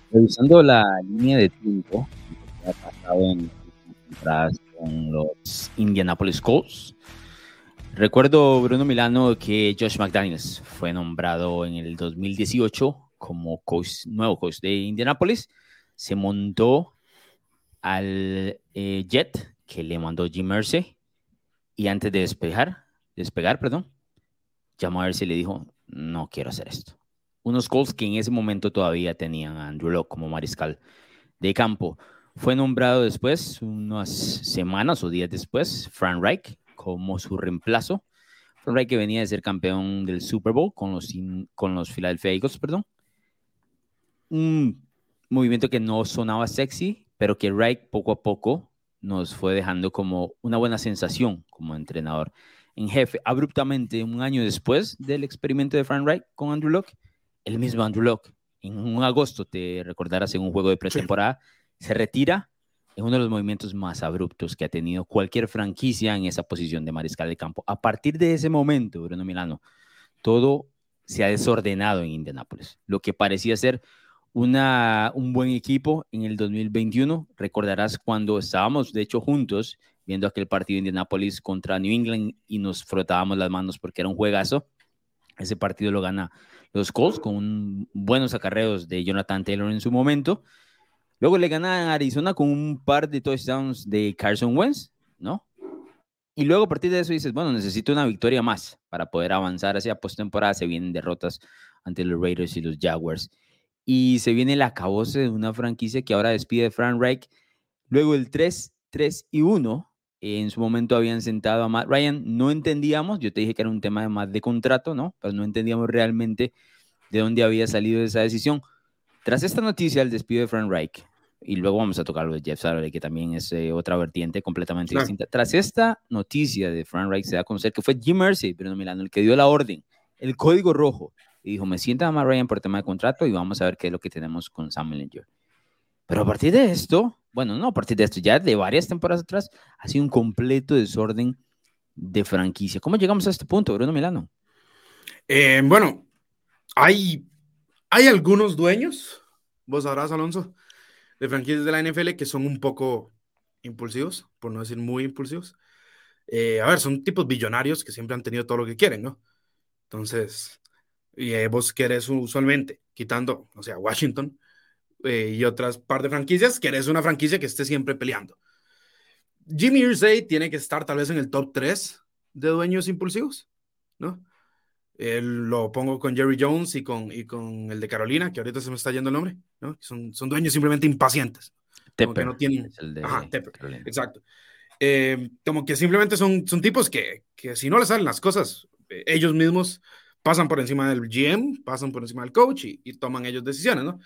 Revisando la línea de tiempo que ha pasado en las últimas temporadas con los Indianapolis Colts, recuerdo, Bruno Milano, que Josh McDaniels fue nombrado en el 2018 como nuevo coach de Indianapolis. Se montó al jet que le mandó Jim Irsay y antes de despegar, llamó a Irsay y le dijo: no quiero hacer esto. Unos Colts que en ese momento todavía tenían a Andrew Luck como mariscal de campo. Fue nombrado después, unas semanas o días después, Frank Reich como su reemplazo. Frank Reich, que venía de ser campeón del Super Bowl con los Philadelphia Eagles, perdón. Un movimiento que no sonaba sexy, pero que Reich poco a poco nos fue dejando como una buena sensación como entrenador en jefe. Abruptamente, un año después del experimento de Frank Reich con Andrew Luck, el mismo Andrew Luck, en un agosto, te recordarás, en un juego de pretemporada, sí, se retira en uno de los movimientos más abruptos que ha tenido cualquier franquicia en esa posición de mariscal de campo. A partir de ese momento, Bruno Milano, todo se ha desordenado en Indianápolis. Lo que parecía ser un buen equipo en el 2021. Recordarás cuando estábamos, de hecho, juntos viendo aquel partido de Indianapolis contra New England y nos frotábamos las manos porque era un juegazo. Ese partido lo gana los Colts con buenos acarreos de Jonathan Taylor en su momento. Luego le gana a Arizona con un par de touchdowns de Carson Wentz, ¿no? Y luego a partir de eso dices, bueno, necesito una victoria más para poder avanzar hacia postemporada. Se vienen derrotas ante los Raiders y los Jaguars. Y se viene el acabose de una franquicia que ahora despide a Frank Reich. Luego el 3-3-1, en su momento habían sentado a Matt Ryan. No entendíamos, yo te dije que era un tema más de contrato, ¿no? Pero no entendíamos realmente de dónde había salido esa decisión. Tras esta noticia, el despido de Frank Reich, y luego vamos a tocar lo de Jeff Saturday, que también es otra vertiente completamente distinta. Tras esta noticia de Frank Reich, se da a conocer que fue Jim Irsay, Bruno Milano, el que dio la orden, el código rojo, y dijo: me sienta a Matt Ryan por tema de contrato y vamos a ver qué es lo que tenemos con Sam Ehlinger. Pero a partir de esto, bueno, no a partir de esto, ya de varias temporadas atrás, ha sido un completo desorden de franquicia. ¿Cómo llegamos a este punto, Bruno Milano? Bueno, hay algunos dueños, vos sabrás, Alonso, de franquicias de la NFL que son un poco impulsivos, por no decir muy impulsivos. A ver, son tipos billonarios que siempre han tenido todo lo que quieren, ¿no? Entonces, vos querés usualmente, quitando, o sea, Washington y otras par de franquicias, querés una franquicia que esté siempre peleando. Jimmy Irsay tiene que estar tal vez en el top 3 de dueños impulsivos, ¿no? Lo pongo con Jerry Jones y con el de Carolina, que ahorita se me está yendo el nombre, ¿no? Son dueños simplemente impacientes. Como que Tepper no tienen. es el de Ajá, Tepper. Carolina. Exacto. Como que simplemente son tipos que si no les salen las cosas, ellos mismos pasan por encima del GM, pasan por encima del coach y toman ellos decisiones, ¿no?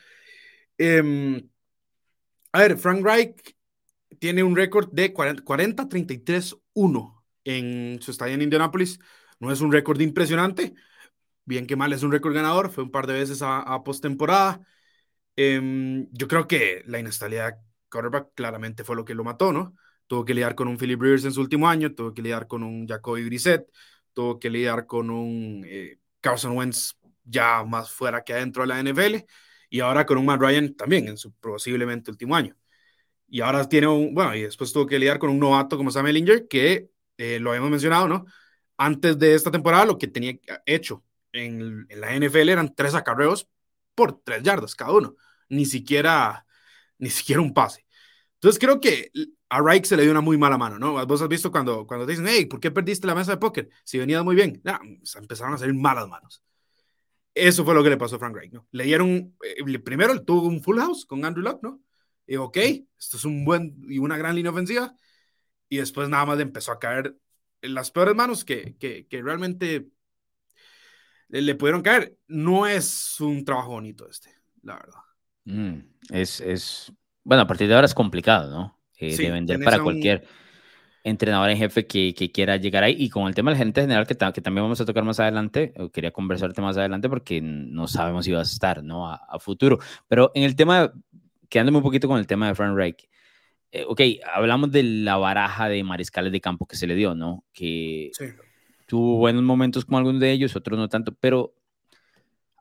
A ver, Frank Reich tiene un récord de 40-33-1 en su estadía en Indianapolis. No es un récord impresionante, bien que mal es un récord ganador, fue un par de veces a postemporada. Yo creo que la inestabilidad quarterback claramente fue lo que lo mató, ¿no? Tuvo que lidiar con un Philip Rivers en su último año, tuvo que lidiar con un Jacoby Brissett, tuvo que lidiar con un Carson Wentz ya más fuera que adentro de la NFL, y ahora con un Matt Ryan también en su posiblemente último año. Y ahora tiene bueno, y después tuvo que lidiar con un novato como Sam Ehlinger, que lo habíamos mencionado, ¿no? Antes de esta temporada, lo que tenía hecho en la NFL eran 3 acarreos por 3 yardas cada uno, ni siquiera un pase. Entonces creo que a Reich se le dio una muy mala mano, ¿no? Vos has visto cuando te dicen, hey, ¿por qué perdiste la mesa de póker? Si venías muy bien. Nah, empezaron a salir malas manos. Eso fue lo que le pasó a Frank Reich, ¿no? Le dieron, primero él tuvo un full house con Andrew Luck, ¿no? Y ok, esto es un buen y una gran línea ofensiva. Y después nada más le empezó a caer en las peores manos que realmente le pudieron caer. No es un trabajo bonito la verdad. Bueno, a partir de ahora es complicado, ¿no? De Sí, vender tienes para a un... cualquier entrenador en jefe que quiera llegar ahí. Y con el tema del gerente general, que también vamos a tocar más adelante, quería conversarte más adelante porque no sabemos si va a estar, ¿no? A futuro. Pero en el tema, quedándome un poquito con el tema de Frank Reich, ok, hablamos de la baraja de mariscales de campo que se le dio, ¿no? Que Sí. tuvo buenos momentos con algunos de ellos, otros no tanto, pero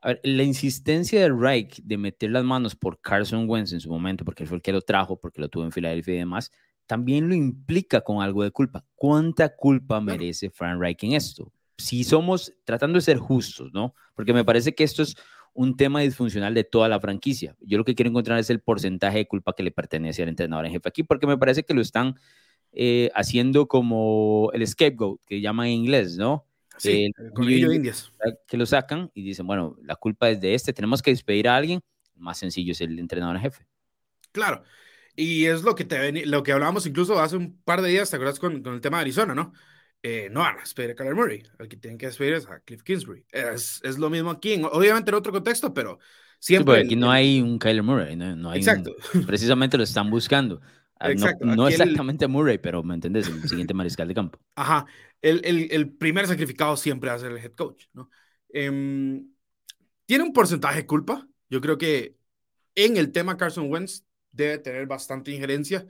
A ver, la insistencia de Reich de meter las manos por Carson Wentz en su momento, porque él fue el que lo trajo, porque lo tuvo en Filadelfia y demás, también lo implica con algo de culpa. ¿Cuánta culpa Claro. merece Frank Reich en esto? Si somos tratando de ser justos, ¿no? Porque me parece que esto es un tema disfuncional de toda la franquicia. Yo lo que quiero encontrar es el porcentaje de culpa que le pertenece al entrenador en jefe aquí, porque me parece que lo están haciendo como el scapegoat, que llaman en inglés, ¿no? Sí, El el conejillo conejillo de indio Indias. que lo sacan y dicen, bueno, la culpa es de este, tenemos que despedir a alguien, más sencillo es el entrenador en jefe. Claro. Y es lo que, lo que hablábamos incluso hace un par de días, ¿te acuerdas con el tema de Arizona, no? No van a despedir a Kyler Murray. El que tienen que despedir es a Cliff Kingsbury. Es lo mismo aquí, obviamente en otro contexto, pero Sí, porque siempre aquí no hay un Kyler Murray, no hay un, Exacto, precisamente lo están buscando. No, exacto. no Aquí exactamente Murray, pero me entendés, el siguiente mariscal de campo. ajá, el primer sacrificado siempre va a ser el head coach, ¿no? Em, Tiene un porcentaje de culpa. Yo creo que en el tema Carson Wentz debe tener bastante injerencia.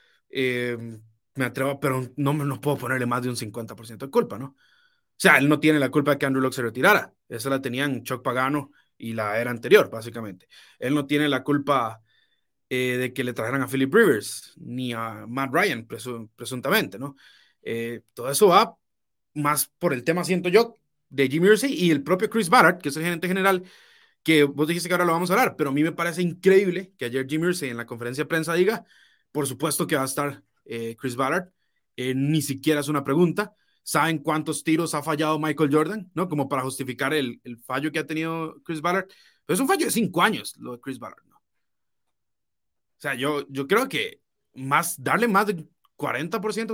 Me atrevo, pero no puedo ponerle más de un 50% de culpa, ¿no? O sea, él no tiene la culpa de que Andrew Luck se retirara. Esa la tenían Chuck Pagano y la era anterior, básicamente. Él no tiene la culpa de que le trajeran a Philip Rivers ni a Matt Ryan, presuntamente, ¿no? Todo eso va más por el tema, siento yo, de Jimmy Irsay y el propio Chris Ballard, que es el gerente general, que vos dijiste que ahora lo vamos a hablar, pero a mí me parece increíble que ayer Jimmy Irsay en la conferencia de prensa diga, por supuesto que va a estar Chris Ballard, ni siquiera es una pregunta. ¿Saben cuántos tiros ha fallado Michael Jordan? ¿No? Como para justificar el fallo que ha tenido Chris Ballard. Pero es un fallo de 5 años lo de Chris Ballard, ¿no? O sea, yo creo que darle más de 40%,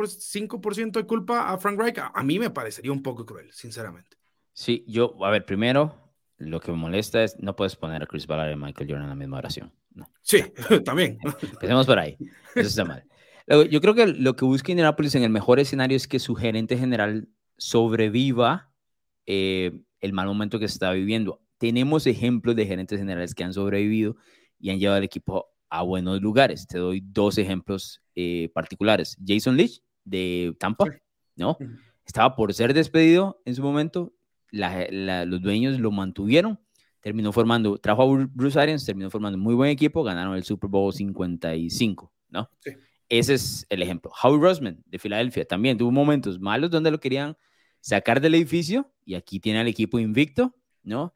35% de culpa a Frank Reich, a mí me parecería un poco cruel, sinceramente. Sí, yo, a ver, primero, lo que me molesta es no puedes poner a Chris Ballard y Michael Jordan en la misma oración. No, Sí, también. empecemos por ahí. Eso está mal. Luego, yo creo que lo que busca Indianapolis en el mejor escenario es que su gerente general sobreviva el mal momento que se está viviendo. Tenemos ejemplos de gerentes generales que han sobrevivido y han llevado al equipo a buenos lugares. Te doy dos ejemplos particulares. Jason Leach de Sí. Tampa, ¿no? Estaba por ser despedido en su momento. Los dueños lo mantuvieron. Terminó formando, trajo a Bruce Arians, terminó formando un muy buen equipo, ganaron el Super Bowl 55, ¿no? Sí. Ese es el ejemplo. Howie Roseman de Filadelfia también tuvo momentos malos donde lo querían sacar del edificio y aquí tiene al equipo invicto, ¿no?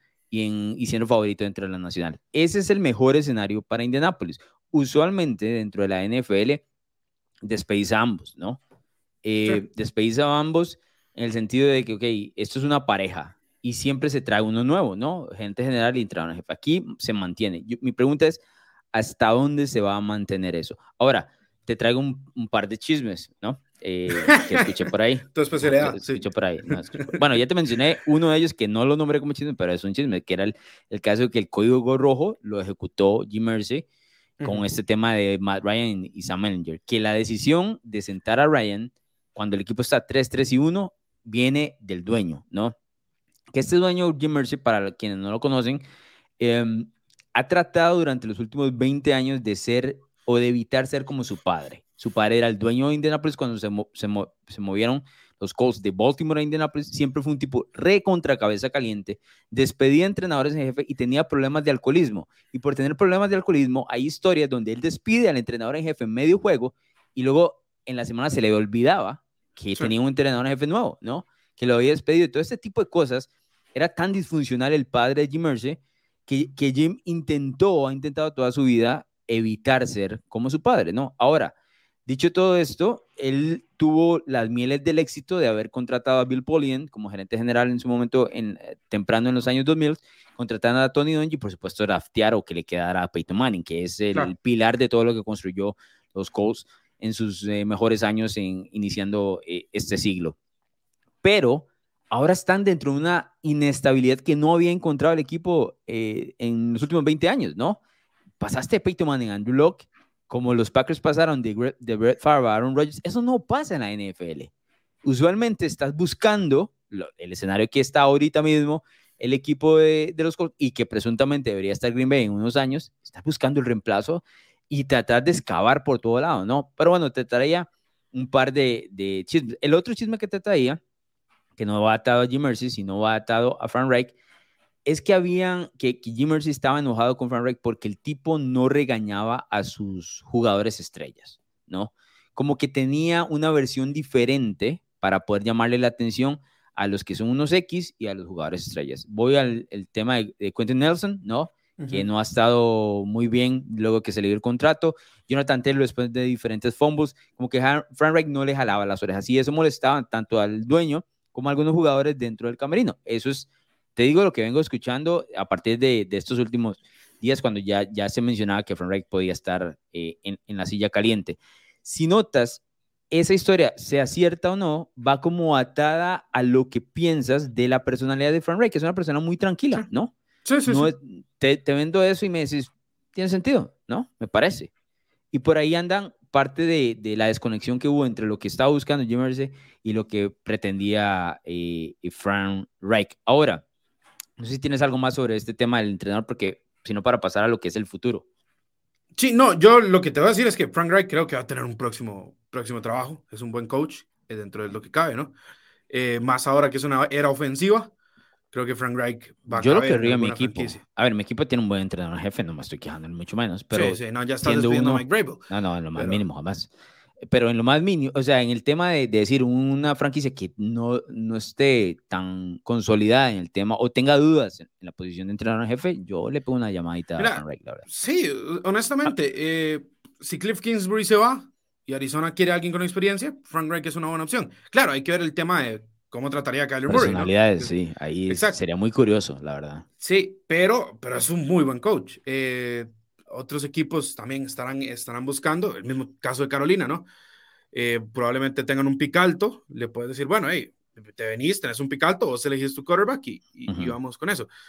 Y siendo favorito dentro de la nacional. Ese es el mejor escenario para Indianapolis. Usualmente dentro de la NFL despedís a ambos, ¿no? Sí. Despedís a ambos en el sentido de que, ok, esto es una pareja y siempre se trae uno nuevo, ¿no? Gente general y entrenador jefe. Aquí se mantiene. Mi pregunta es, ¿hasta dónde se va a mantener eso? Ahora, te traigo un par de chismes, ¿no? Que escuché por ahí. Tu especialidad, sí. Escuché por ahí. No, bueno, ya te mencioné uno de ellos que no lo nombré como chisme, pero es un chisme, que era el caso de que el código rojo lo ejecutó Jim Irsay con este tema de Matt Ryan y Sam Ehlinger, que la decisión de sentar a Ryan cuando el equipo está 3-3-1 viene del dueño, ¿no? Que este dueño, Jim Irsay, para quienes no lo conocen, eh, ha tratado durante los últimos 20 años de ser o de evitar ser como su padre. Su padre era el dueño de Indianapolis cuando se movieron los Colts de Baltimore a Indianapolis. Siempre fue un tipo re contra cabeza caliente, despedía entrenadores en jefe y tenía problemas de alcoholismo. Y por tener problemas de alcoholismo, hay historias donde él despide al entrenador en jefe en medio juego y luego en la semana se le olvidaba que Sí. tenía un entrenador en jefe nuevo, ¿no? Que lo había despedido. Y todo este tipo de cosas. Era tan disfuncional el padre de Jim Irsay que Jim ha intentado toda su vida evitar ser como su padre, ¿no? Ahora, dicho todo esto, él tuvo las mieles del éxito de haber contratado a Bill Polian como gerente general en su momento, temprano en los años 2000, contratando a Tony Dungy y por supuesto draftear o que le quedara a Peyton Manning, que es el Claro. pilar de todo lo que construyó los Colts en sus mejores años iniciando este siglo. Pero ahora están dentro de una inestabilidad que no había encontrado el equipo en los últimos 20 años, ¿no? Pasaste de Peyton Manning a Andrew Luck, como los Packers pasaron de Brett Favre a Aaron Rodgers. Eso no pasa en la NFL. Usualmente estás buscando el escenario que está ahorita mismo, el equipo de los Colts, y que presuntamente debería estar Green Bay en unos años, estás buscando el reemplazo y tratar de excavar por todo lado, ¿no? Pero bueno, te traía un par de chismes. El otro chisme que te traía, que no va atado a Jim Irsay, sino va atado a Frank Reich, es que Jim Irsay estaba enojado con Frank Reich porque el tipo no regañaba a sus jugadores estrellas, ¿no? Como que tenía una versión diferente para poder llamarle la atención a los que son unos X y a los jugadores estrellas. Voy al el tema de Quentin Nelson, ¿no? Que no ha estado muy bien luego que se le dio el contrato. Jonathan Taylor después de diferentes fumbles, como que Frank Reich no le jalaba las orejas y eso molestaba tanto al dueño como a algunos jugadores dentro del camerino. Eso es, te digo, lo que vengo escuchando a partir de estos últimos días cuando ya se mencionaba que Frank Reich podía estar en la silla caliente. Si notas, esa historia, sea cierta o no, va como atada a lo que piensas de la personalidad de Frank Reich, que es una persona muy tranquila, Sí, ¿no? sí, sí. No Sí. es, te vendo eso y me decís, tiene sentido, ¿no? Me parece. Y por ahí andan parte de la desconexión que hubo entre lo que estaba buscando Jim Irsay y lo que pretendía Frank Reich. Ahora, no sé si tienes algo más sobre este tema del entrenador, porque sino para pasar a lo que es el futuro. Sí, no, yo lo que te voy a decir es que Frank Reich creo que va a tener un próximo trabajo. Es un buen coach dentro de lo que cabe, ¿no? Más ahora que es una era ofensiva, creo que Frank Reich va a Yo lo caber en querría en mi alguna equipo. franquicia. A ver, mi equipo tiene un buen entrenador jefe, no me estoy quejando, mucho menos, Sí, pero sí, no, ya estás siendo despidiendo a Mike uno, Vrabel, no, en lo más pero mínimo, jamás. Pero en lo más mínimo, o sea, en el tema de decir una franquicia que no esté tan consolidada en el tema o tenga dudas en la posición de entrenador jefe, yo le pongo una llamadita a Frank mira, Reich, la verdad. sí, Ah, honestamente, si Cliff Kingsbury se va y Arizona quiere a alguien con experiencia, Frank Reich es una buena opción. Claro, hay que ver el tema de cómo trataría a Kyler Murray, ¿no? personalidades, sí, ahí Exacto. sería muy curioso, la verdad. Sí, pero es un muy buen coach. Otros equipos también estarán buscando, el mismo caso de Carolina, ¿no? Probablemente tengan un pick alto, le puedes decir, bueno, hey, te venís, tenés un pick alto, vos elegís tu quarterback y Ujú. vamos con eso.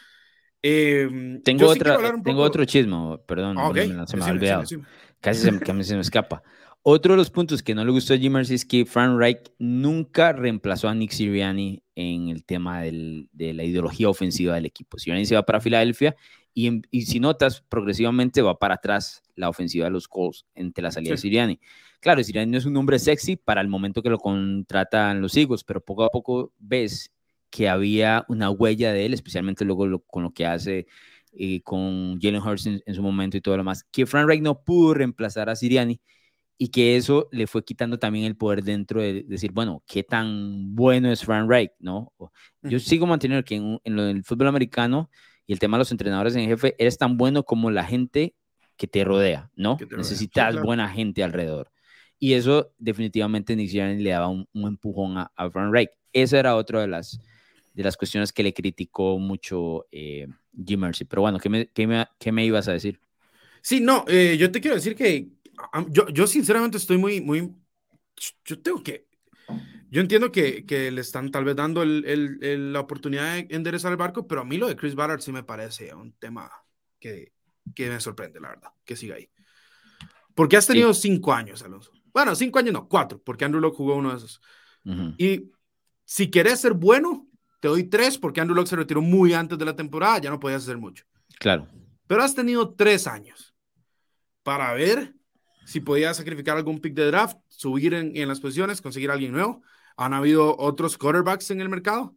Tengo Yo sí quiero otra, hablar un tengo otro poco. chisme, perdón, Ok, Bruno, se me ha decime, decime, olvidado. decime. Casi se me escapa. Otro de los puntos que no le gustó a Jim Irsay es que Frank Reich nunca reemplazó a Nick Sirianni en el tema de la ideología ofensiva del equipo. Sirianni se va para Filadelfia y si notas, progresivamente va para atrás la ofensiva de los Colts entre la salida de Sí, Sirianni. Claro, Sirianni no es un hombre sexy para el momento que lo contratan los Eagles, pero poco a poco ves que había una huella de él, especialmente luego con lo que hace con Jalen Hurts en su momento y todo lo demás, que Frank Reich no pudo reemplazar a Sirianni y que eso le fue quitando también el poder dentro de decir, bueno, qué tan bueno es Frank Reich, ¿no? Yo ujú, sigo manteniendo que en lo del fútbol americano y el tema de los entrenadores en jefe, eres tan bueno como la gente que te rodea, que ¿no? te rodea. Sí, Necesitas claro. buena gente alrededor. Y eso definitivamente Nick Sirianni le daba un empujón a Frank Reich. Esa era otra de las cuestiones que le criticó mucho Jim Irsay. Pero bueno, ¿qué me ibas a decir? Sí, no, yo te quiero decir que yo sinceramente estoy yo tengo que, yo entiendo que le están tal vez dando la oportunidad de enderezar el barco, pero a mí lo de Chris Ballard sí me parece un tema que, que me sorprende, la verdad, que siga ahí. Porque has Sí. tenido 5 años, Alonso. Bueno, 5 años no, 4, porque Andrew Luck jugó uno de esos. Uh-huh. Y si querés ser bueno, te doy 3, porque Andrew Luck se retiró muy antes de la temporada, ya no podías hacer mucho. Claro. Pero has tenido 3 años para ver si podías sacrificar algún pick de draft, subir en las posiciones, conseguir a alguien nuevo. Han habido otros quarterbacks en el mercado.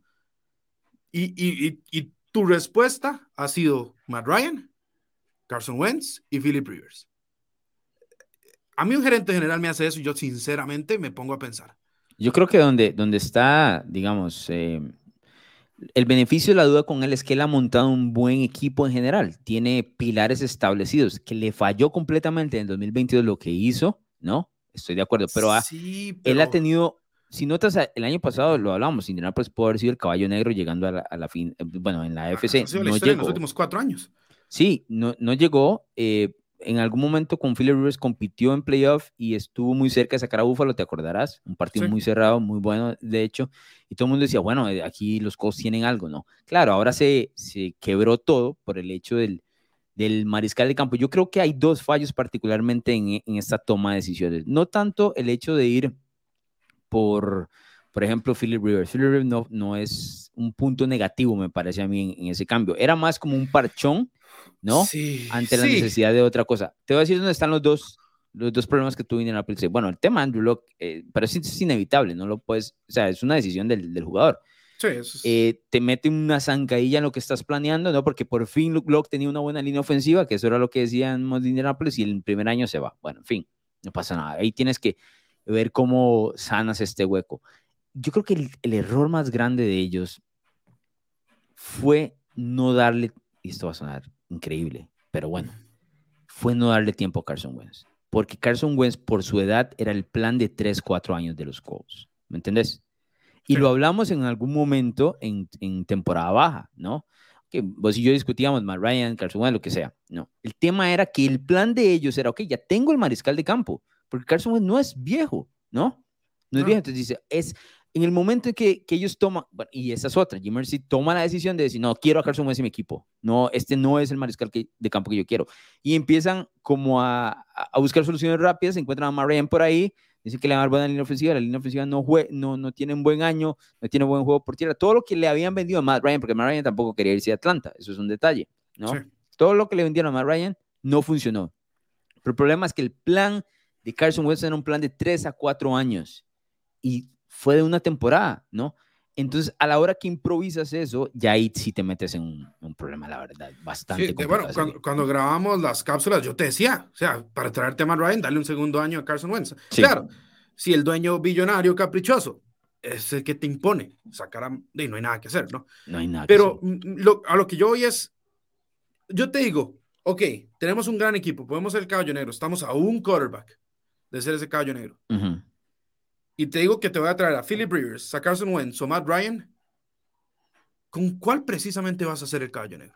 Y tu respuesta ha sido Matt Ryan, Carson Wentz y Philip Rivers. A mí un gerente general me hace eso y yo sinceramente me pongo a pensar. Yo creo que donde está, digamos, el beneficio de la duda con él es que él ha montado un buen equipo en general. Tiene pilares establecidos, que le falló completamente en el 2022 lo que hizo, ¿no? Estoy de acuerdo, pero Sí, él ha pero tenido, si notas, el año pasado lo hablábamos, Indianapolis pudo haber sido el caballo negro llegando a la fin, bueno, en la esa ha AFC, sido la no historia en los llegó. últimos 4 años. Sí, no llegó. En algún momento con Philip Rivers compitió en playoff y estuvo muy cerca de sacar a Buffalo, te acordarás. Un partido Sí. muy cerrado, muy bueno, de hecho. Y todo el mundo decía, bueno, aquí los Colts tienen algo, ¿no? Claro, ahora se quebró todo por el hecho del mariscal de campo. Yo creo que hay dos fallos particularmente en esta toma de decisiones. No tanto el hecho de ir por ejemplo, Philip Rivers. Philip Rivers no es un punto negativo, me parece a mí, en ese cambio. Era más como un parchón, ¿no? Sí, Ante la sí. necesidad de otra cosa. Te voy a decir dónde están los dos problemas que tuvo Indianapolis. Bueno, el tema Andrew Luck, pero es inevitable, no lo puedes, o sea, es una decisión del jugador. Sí, eso es... Te mete una zancadilla en lo que estás planeando, ¿no? Porque por fin Luke Locke tenía una buena línea ofensiva, que eso era lo que decían de Indianapolis, y el primer año se va. Bueno, en fin, no pasa nada. Ahí tienes que ver cómo sanas este hueco. Yo creo que el error más grande de ellos fue no darle, y esto va a sonar increíble, pero bueno, fue no darle tiempo a Carson Wentz. Porque Carson Wentz, por su edad, era el plan de 3, 4 años de los Colts. ¿Me entendés? Y Sí. lo hablamos en algún momento en temporada baja, ¿no? Que vos y yo discutíamos, Matt Ryan, Carson Wentz, lo que sea. No. El tema era que el plan de ellos era, ok, ya tengo el mariscal de campo, porque Carson Wentz no es viejo, ¿no? No es viejo. Entonces dice, es en el momento en que ellos toman, bueno, y esa es otra, Jim Irsay toma la decisión de decir, no, quiero a Carson Wentz en mi equipo. No, este no es el mariscal de campo que yo quiero. Y empiezan como a buscar soluciones rápidas, encuentran a Matt Ryan por ahí, dicen que le van a dar buena línea ofensiva, la línea ofensiva no tiene un buen año, no tiene buen juego por tierra, todo lo que le habían vendido a Matt Ryan, porque Matt Ryan tampoco quería irse a Atlanta, eso es un detalle, ¿no? Sí. Todo lo que le vendieron a Matt Ryan no funcionó. Pero el problema es que el plan de Carson Wentz era un plan de 3 a 4 años y fue de una temporada, ¿no? Entonces, a la hora que improvisas eso, ya ahí sí te metes en un problema, la verdad, bastante Sí, complicado. bueno, cuando grabamos las cápsulas, yo te decía, o sea, para traerte a Matt Ryan, darle un segundo año a Carson Wentz. Sí. Claro, si el dueño billonario caprichoso es el que te impone sacar y no hay nada que hacer, ¿no? No hay nada Pero que hacer. a lo que yo voy es, yo te digo, ok, tenemos un gran equipo, podemos ser el caballo negro, estamos a un quarterback de ser ese caballo negro. Y te digo que te voy a traer a Philip Rivers, a Carson Wentz o Matt Ryan, ¿con cuál precisamente vas a ser el caballo negro?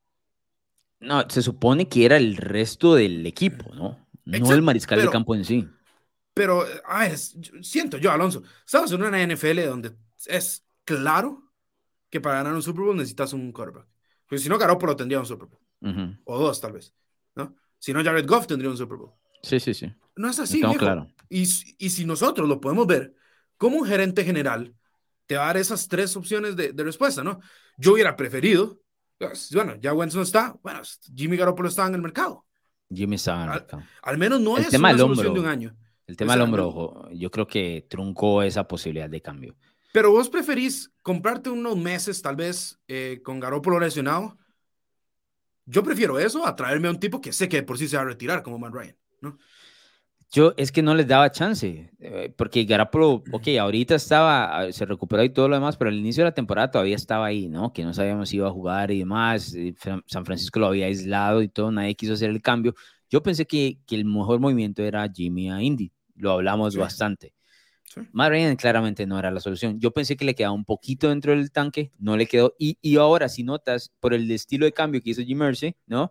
No, se supone que era el resto del equipo, ¿no? No el Exacto, mariscal de campo en sí. pero siento yo, Alonso, estamos en una NFL donde es claro que para ganar un Super Bowl necesitas un quarterback. Porque si no, Garoppolo tendría un Super Bowl. O dos, tal vez. ¿No? Si no, Jared Goff tendría un Super Bowl. Sí. No es Lo así, tengo viejo. claro. Y si nosotros lo podemos ver, como un gerente general te va a dar esas tres opciones de respuesta, ¿no? Yo hubiera preferido, bueno, ya Wentz no está, bueno, Jimmy Garoppolo está en el mercado. Jimmy estaba en el mercado. Al menos no El es tema una del solución de un hombro. año. El tema del hombro, ojo, yo creo que truncó esa posibilidad de cambio. Pero vos preferís comprarte unos meses, tal vez, con Garoppolo lesionado. Yo prefiero eso a traerme a un tipo que sé que por sí se va a retirar, como Matt Ryan, ¿no? Yo es que no les daba chance, porque Garoppolo, ok, ahorita se recuperó y todo lo demás, pero al inicio de la temporada todavía estaba ahí, ¿no? Que no sabíamos si iba a jugar y demás. San Francisco lo había aislado y todo, nadie quiso hacer el cambio. Yo pensé que el mejor movimiento era Jimmy a Indy, lo hablamos bastante. Sí. Matt Ryan claramente no era la solución. Yo pensé que le quedaba un poquito dentro del tanque, no le quedó. Y ahora, si notas, por el estilo de cambio que hizo Jim Irsay, ¿no?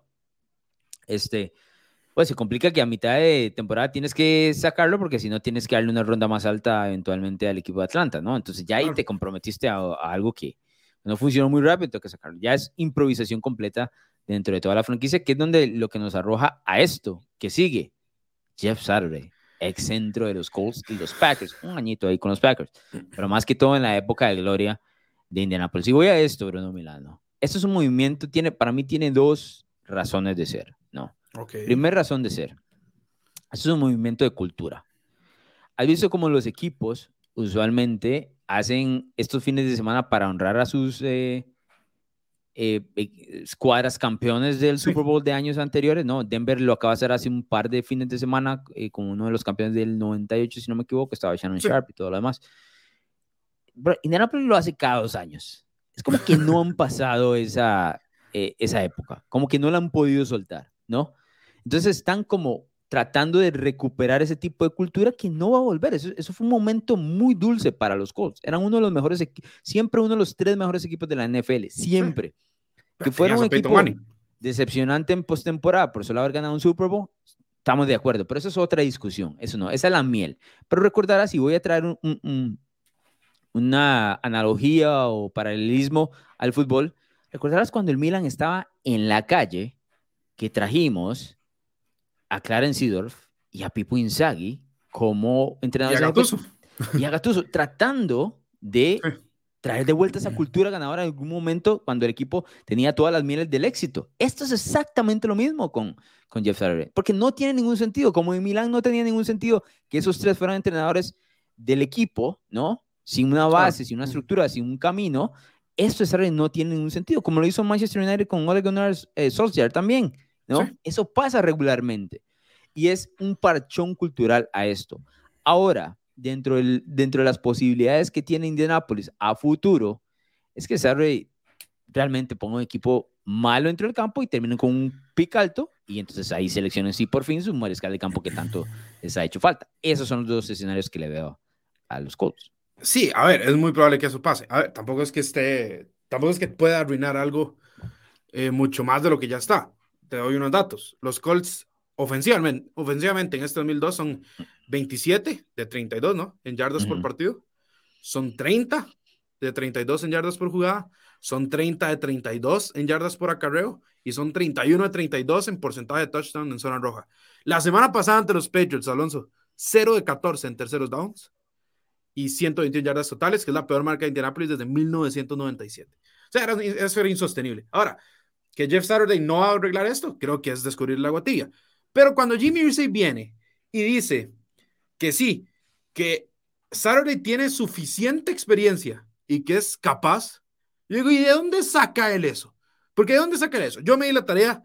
Pues se complica que a mitad de temporada tienes que sacarlo porque si no tienes que darle una ronda más alta eventualmente al equipo de Atlanta, ¿no? Entonces ya ahí te comprometiste a algo que no funcionó muy rápido, tengo que sacarlo. Ya es improvisación completa dentro de toda la franquicia, que es donde lo que nos arroja a esto, que sigue Jeff Saturday, ex centro de los Colts y los Packers, un añito ahí con los Packers, pero más que todo en la época de gloria de Indianapolis. Y voy a esto, Bruno Milano. Esto es un movimiento, para mí tiene dos razones de ser, ¿no? Primera razón de ser. Esto es un movimiento de cultura. ¿Has visto cómo los equipos usualmente hacen estos fines de semana para honrar a sus escuadras campeones del Super Bowl de años anteriores? No, Denver lo acaba de hacer hace un par de fines de semana con uno de los campeones del 98, si no me equivoco, estaba Shannon Sharp y todo lo demás. Pero Indianapolis lo hace cada 2 años. Es como que no han pasado esa época, como que no la han podido soltar, ¿no? Entonces están como tratando de recuperar ese tipo de cultura que no va a volver. Eso fue un momento muy dulce para los Colts. Eran uno de los mejores, siempre uno de los 3 mejores equipos de la NFL, siempre. Que fueron un equipo decepcionante en postemporada, por solo haber ganado un Super Bowl, estamos de acuerdo, pero eso es otra discusión, eso no, esa es la miel. Pero recordarás, si voy a traer una analogía o paralelismo al fútbol, recordarás cuando el Milan estaba en la calle, que trajimos a Clarence Seedorf y a Pippo Inzaghi como entrenadores. Y a Gattuso, tratando de traer de vuelta esa cultura ganadora en algún momento cuando el equipo tenía todas las mieles del éxito. Esto es exactamente lo mismo con Jeff Saturday, porque no tiene ningún sentido, como en Milán no tenía ningún sentido que esos 3 fueran entrenadores del equipo, ¿no? sin una Claro. base, sin una estructura, sin un camino, estos desarrollos no tienen ningún sentido, como lo hizo Manchester United con Ole Gunnar Solskjaer también, Sí. ¿no? Eso pasa regularmente y es un parchón cultural a esto. Ahora, dentro de las posibilidades que tiene Indianapolis a futuro, es que Sarri realmente ponga un equipo malo dentro del campo y terminen con un pick alto y entonces ahí seleccionen sí por fin su mariscal de campo que tanto les ha hecho falta. Esos son los dos escenarios que le veo a los Colts. Sí, a ver, es muy probable que eso pase. A ver, tampoco es que pueda arruinar algo mucho más de lo que ya está. Te doy unos datos. Los Colts ofensivamente en este 2002 son 27 de 32, ¿no? En yardas por partido. Son 30 de 32 en yardas por jugada. Son 30 de 32 en yardas por acarreo. Y son 31 de 32 en porcentaje de touchdown en zona roja. La semana pasada ante los Patriots, Alonso, 0 de 14 en terceros downs y 121 yardas totales, que es la peor marca de Indianapolis desde 1997. O sea, eso era insostenible. Ahora, que Jeff Saturday no va a arreglar esto, creo que es descubrir la guatilla. Pero cuando Jimmy Irsay viene y dice que sí, que Saturday tiene suficiente experiencia y que es capaz, yo digo, ¿y de dónde saca él eso? Porque ¿de dónde saca él eso? Yo me di la tarea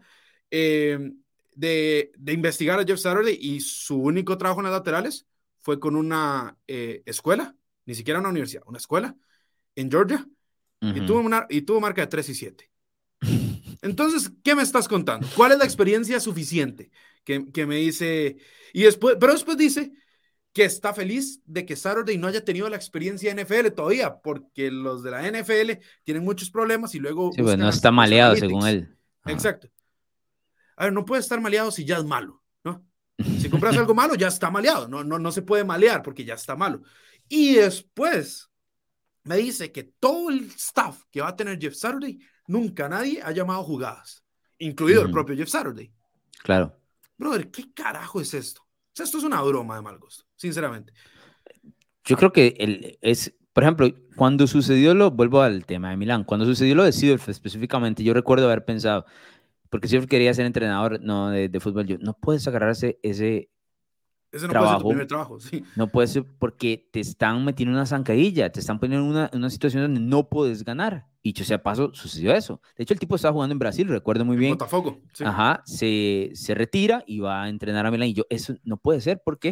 de investigar a Jeff Saturday y su único trabajo en las laterales fue con una escuela, ni siquiera una universidad, una escuela en Georgia, y tuvo marca de 3 y 7. Entonces, ¿qué me estás contando? ¿Cuál es la experiencia suficiente? Que me dice, pero después dice que está feliz de que Saturday no haya tenido la experiencia NFL todavía, porque los de la NFL tienen muchos problemas y luego Sí, pues buscan no hasta está en los maleado según analytics. él. Exacto. A ver, no puede estar maleado si ya es malo, ¿no? Si compras algo malo, ya está maleado. No se puede malear porque ya está malo. Y después me dice que todo el staff que va a tener Jeff Saturday, nunca nadie ha llamado jugadas, incluido el propio Jeff Saturday. Claro. Brother, ¿qué carajo es esto? O sea, esto es una broma de mal gusto, sinceramente. Yo creo que por ejemplo, cuando sucedió vuelvo al tema de Milán, cuando sucedió lo de Seedorf específicamente, yo recuerdo haber pensado, porque Seedorf quería ser entrenador no, de fútbol, yo, no puedes agarrarse ese no puede ser tu trabajo, primer trabajo, sí. no puede ser porque te están metiendo una zancadilla, te están poniendo en una situación donde no puedes ganar. Y dicho sea paso, sucedió eso. De hecho, el tipo estaba jugando en Brasil, recuerdo muy bien. Botafogo, sí. Ajá, se retira y va a entrenar a Milán. Y yo, eso no puede ser porque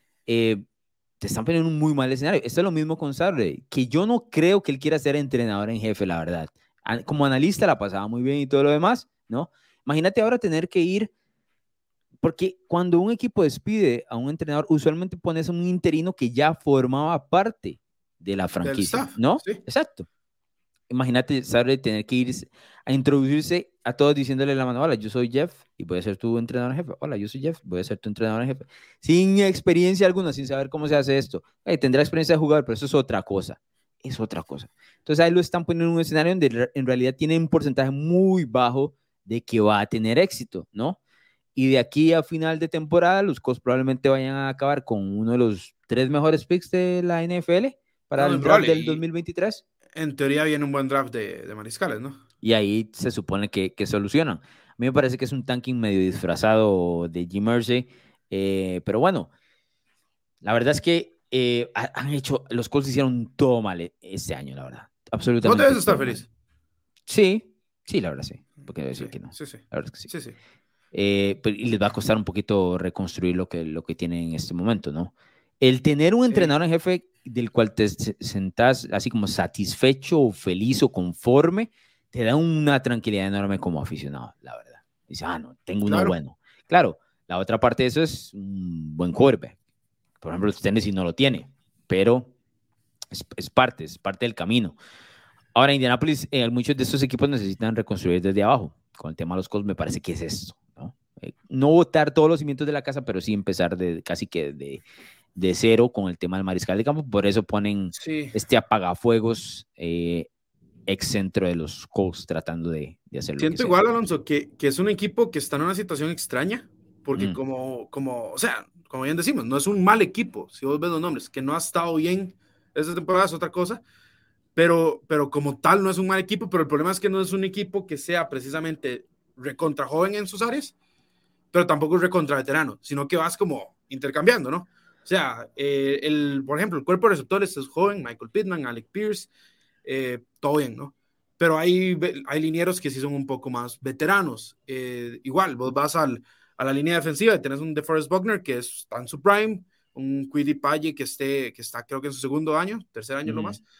te están poniendo un muy mal escenario. Esto es lo mismo con Sarri, que yo no creo que él quiera ser entrenador en jefe, la verdad. Como analista la pasaba muy bien y todo lo demás, ¿no? Imagínate ahora tener que ir, porque cuando un equipo despide a un entrenador, usualmente pones a un interino que ya formaba parte de la franquicia, ¿no? Sí. Exacto. Imagínate, Sarri tener que ir a introducirse a todos diciéndole la mano, hola, yo soy Jeff y voy a ser tu entrenador en jefe. Hola, yo soy Jeff, voy a ser tu entrenador en jefe. Sin experiencia alguna, sin saber cómo se hace esto. Tendrá experiencia de jugar, pero eso es otra cosa. Es otra cosa. Entonces ahí lo están poniendo en un escenario donde en realidad tiene un porcentaje muy bajo de que va a tener éxito, ¿no? Y de aquí a final de temporada, los Colts probablemente vayan a acabar con uno de los 3 mejores picks de la NFL para el draft del 2023. En teoría viene un buen draft de mariscales, ¿no? Y ahí se supone que solucionan. A mí me parece que es un tanking medio disfrazado de Jim Irsay, pero bueno, la verdad es que los Colts hicieron todo mal este año, la verdad. Absolutamente. ¿Vos debes estar feliz? Sí, la verdad sí. Porque decir que no. Sí. La verdad es que sí. Sí. Y les va a costar un poquito reconstruir lo que tienen en este momento, ¿no? El tener un entrenador en jefe del cual te sentás así como satisfecho o feliz o conforme, te da una tranquilidad enorme como aficionado, la verdad. Dice, no, tengo uno bueno. Claro, la otra parte de eso es un buen quarterback. Por ejemplo, Tennessee no lo tiene, pero es parte del camino. Ahora, Indianapolis, muchos de estos equipos necesitan reconstruir desde abajo. Con el tema de los Colts me parece que es esto, ¿no? No botar todos los cimientos de la casa, pero sí empezar casi que de cero con el tema del mariscal de campo. Por eso ponen este apagafuegos ex centro de los Colts tratando de hacerlo. Siento igual, Alonso, que es un equipo que está en una situación extraña, porque o sea, como bien decimos, no es un mal equipo, si vos ves los nombres, que no ha estado bien esta temporada es otra cosa, pero como tal no es un mal equipo, pero el problema es que no es un equipo que sea precisamente recontra joven en sus áreas, pero tampoco es recontra veterano, sino que vas como intercambiando, ¿no? O sea, por ejemplo, el cuerpo de receptores es joven, Michael Pittman, Alec Pierce, todo bien, ¿no? Pero hay linieros que sí son un poco más veteranos. Igual, vos vas a la línea defensiva y tenés un DeForest Buckner que está en su prime, un Kwity Paye que está creo que en su tercer año lo más.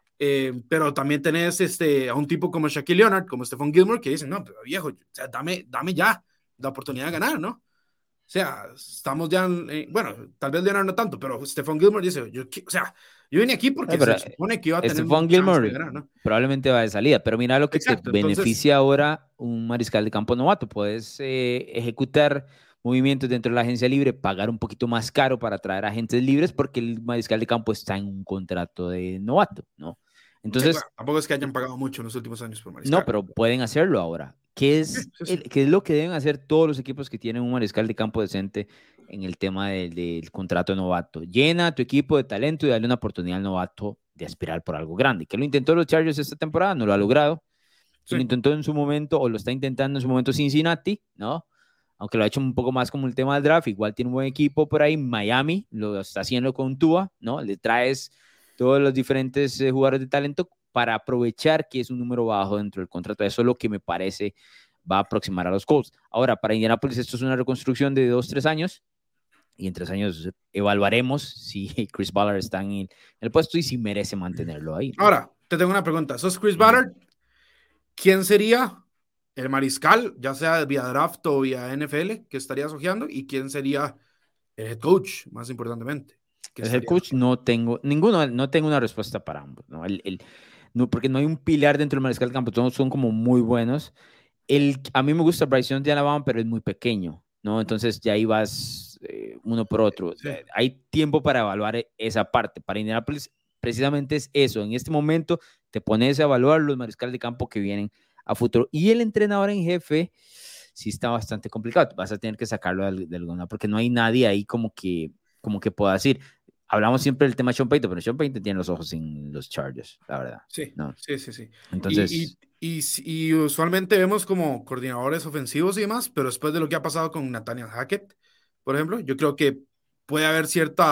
Pero también tenés a un tipo como Shaquille Leonard, como Stephon Gilmore, que dicen, no, pero viejo, o sea, dame ya la oportunidad de ganar, ¿no? O sea, estamos ya, bueno, tal vez Leonard no tanto, pero Stephon Gilmore dice, yo vine aquí porque se supone que iba a tener Stephon Gilmore de ganar, ¿no? Probablemente va de salida, pero mira lo que Exacto, te beneficia ahora un mariscal de campo novato. Puedes ejecutar movimientos dentro de la agencia libre, pagar un poquito más caro para traer agentes libres porque el mariscal de campo está en un contrato de novato, ¿no? Entonces, sí, bueno, tampoco es que hayan pagado mucho en los últimos años por mariscal. No, pero pueden hacerlo ahora. ¿Qué es lo que deben hacer todos los equipos que tienen un mariscal de campo decente en el tema del contrato de novato? Llena tu equipo de talento y dale una oportunidad al novato de aspirar por algo grande. ¿Qué lo intentó los Chargers esta temporada? No lo ha logrado. Sí. Lo intentó en su momento, o lo está intentando en su momento Cincinnati, ¿no? Aunque lo ha hecho un poco más como el tema del draft. Igual tiene un buen equipo por ahí. Miami lo está haciendo con Tua, ¿no? Le traes todos los diferentes jugadores de talento para aprovechar que es un número bajo dentro del contrato. Eso es lo que me parece va a aproximar a los Colts. Ahora, para Indianapolis esto es una reconstrucción de 2-3 años y en 3 años evaluaremos si Chris Ballard está en el puesto y si merece mantenerlo ahí, ¿no? Ahora, te tengo una pregunta. ¿Sos Chris Ballard? ¿Quién sería el mariscal, ya sea vía draft o vía NFL, que estarías ojeando? ¿Y quién sería el head coach, más importantemente? El head coach no tengo una respuesta para ambos, ¿no? No, porque no hay un pilar dentro del mariscal de campo, todos son como muy buenos. A mí me gusta Bryce Young de Alabama, pero es muy pequeño, ¿no? Entonces ya ahí vas uno por otro. Sí. Hay tiempo para evaluar esa parte. Para Indianapolis precisamente es eso. En este momento te pones a evaluar los mariscales de campo que vienen a futuro. Y el entrenador en jefe sí está bastante complicado. Vas a tener que sacarlo de alguna, porque no hay nadie ahí como que pueda decir. Hablamos siempre del tema de Sean Payton, pero Sean Payton tiene los ojos en los Chargers, la verdad. Sí, ¿no? Sí. Entonces, y usualmente vemos como coordinadores ofensivos y demás, pero después de lo que ha pasado con Nathaniel Hackett, por ejemplo, yo creo que puede haber cierto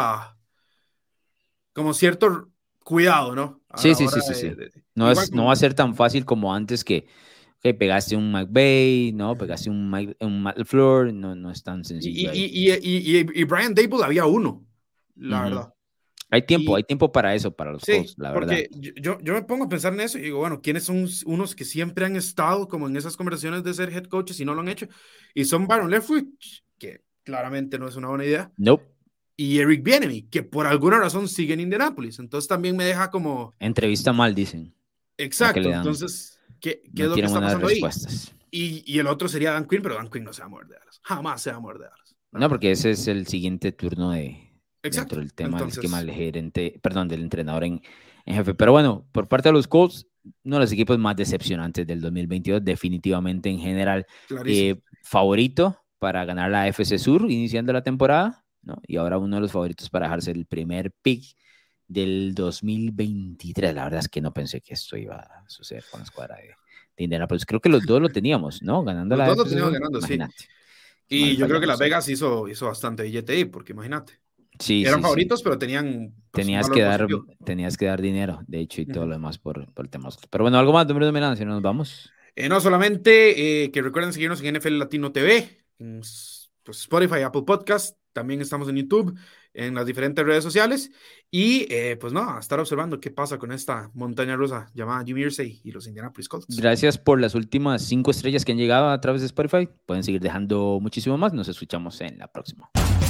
cuidado, ¿no? Sí. No va a ser tan fácil como antes que pegaste un McVay, ¿no? Pegaste un Matt LaFleur, no es tan sencillo. Y Brian Daboll había uno, la verdad. Hay tiempo para eso, para los Colts, la verdad. Porque yo me pongo a pensar en eso y digo, bueno, ¿quiénes son unos que siempre han estado como en esas conversaciones de ser head coaches y no lo han hecho? Y son Byron Leftwich, que claramente no es una buena idea. Nope. Y Eric Bieniemy, que por alguna razón sigue en Indianapolis. Entonces también me deja como... Entrevista mal, dicen. Exacto. Entonces, ¿qué es lo que está pasando ahí? Y el otro sería Dan Quinn, pero Dan Quinn no se va a mover de Dallas. Jamás se va a mover de Dallas. No, porque ese es el siguiente turno Exacto. Dentro del tema del esquema del entrenador en jefe. Pero bueno, por parte de los Colts, uno de los equipos más decepcionantes del 2022, definitivamente en general. Favorito para ganar la AFC Sur iniciando la temporada, ¿no? Y ahora uno de los favoritos para dejarse el primer pick del 2023. La verdad es que no pensé que esto iba a suceder con la escuadra de Indianapolis. Creo que los dos lo teníamos, ¿no? Ganando los la dos lo teníamos ganando, imagínate. Sí. Y yo creo que Las Vegas hizo bastante billete ahí, porque imagínate. Sí, eran favoritos, pero tenían... Pues, tenías que dar dinero, de hecho, y todo lo demás por el tema. Pero bueno, algo más, número de Milán, si no nos vamos. No solamente que recuerden seguirnos en NFL Latino TV, en pues, Spotify, Apple Podcast, también estamos en YouTube, en las diferentes redes sociales, y pues no, a estar observando qué pasa con esta montaña rusa llamada Jimmy Irsay y los Indianapolis Colts. Gracias por las últimas 5 estrellas que han llegado a través de Spotify. Pueden seguir dejando muchísimo más. Nos escuchamos en la próxima.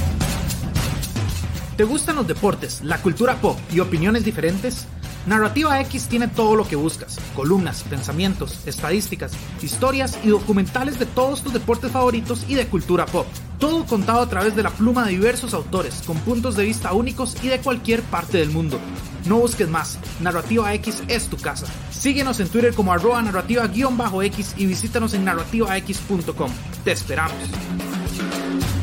¿Te gustan los deportes, la cultura pop y opiniones diferentes? Narrativa X tiene todo lo que buscas: columnas, pensamientos, estadísticas, historias y documentales de todos tus deportes favoritos y de cultura pop. Todo contado a través de la pluma de diversos autores, con puntos de vista únicos y de cualquier parte del mundo. No busques más, Narrativa X es tu casa. Síguenos en Twitter como @narrativa_X y visítanos en narrativax.com. Te esperamos.